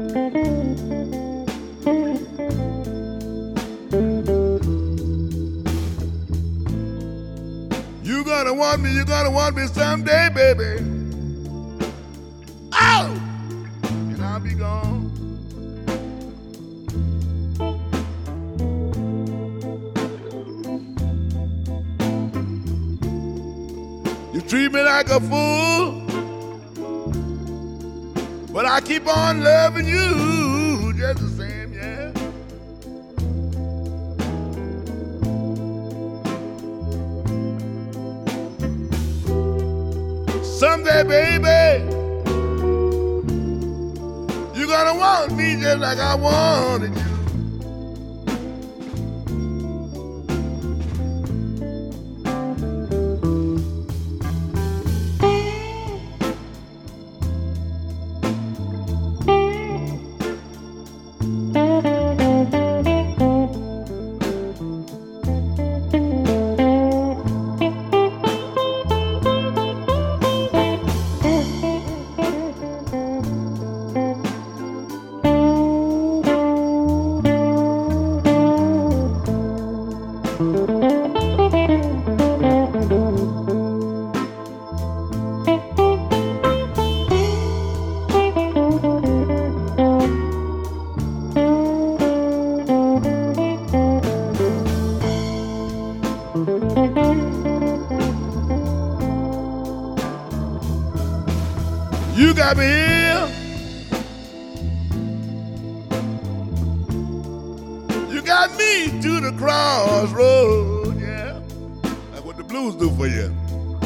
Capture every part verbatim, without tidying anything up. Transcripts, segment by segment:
You gonna want me, you gonna want me someday, baby. Oh! And I'll be gone. You treat me like a fool, but I keep on loving you just the same, yeah. Someday, baby, you're gonna want me just like I wanted you. You got me here. You got me to the crossroad, yeah. That's what the blues do for you.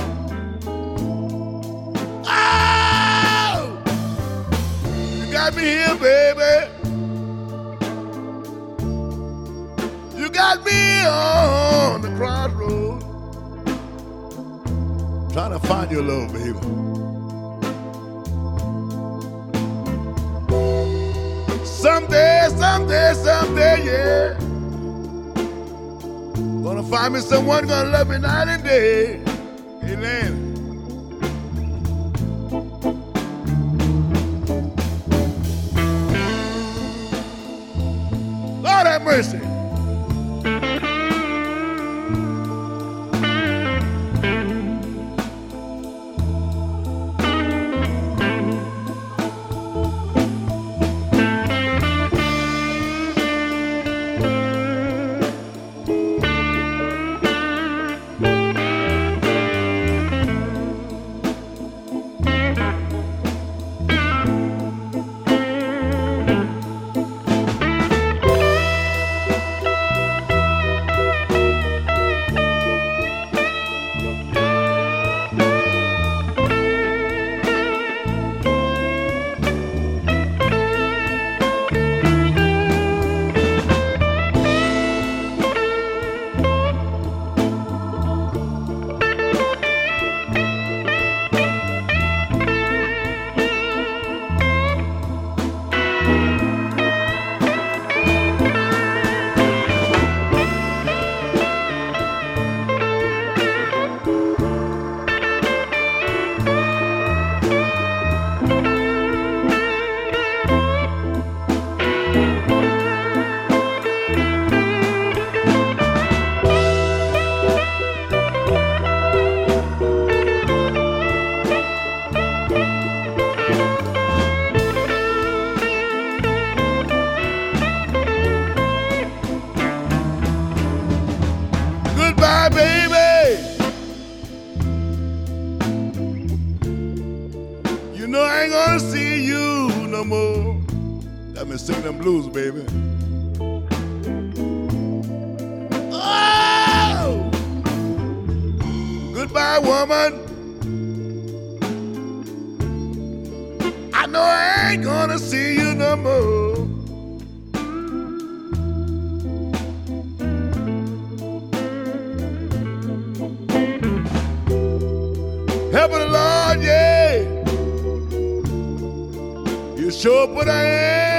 Oh! You got me here, baby. You got me on the crossroad. Trying to find your love, baby. Someday, someday, someday, yeah. Gonna find me someone gonna love me night and day. Amen. Lord have mercy. Goodbye, baby. You know I ain't gonna see you no more. Let me sing them blues, baby. Oh! Goodbye, woman. I know I ain't gonna see you no more. Help me, Lord, yeah. You sure put a hand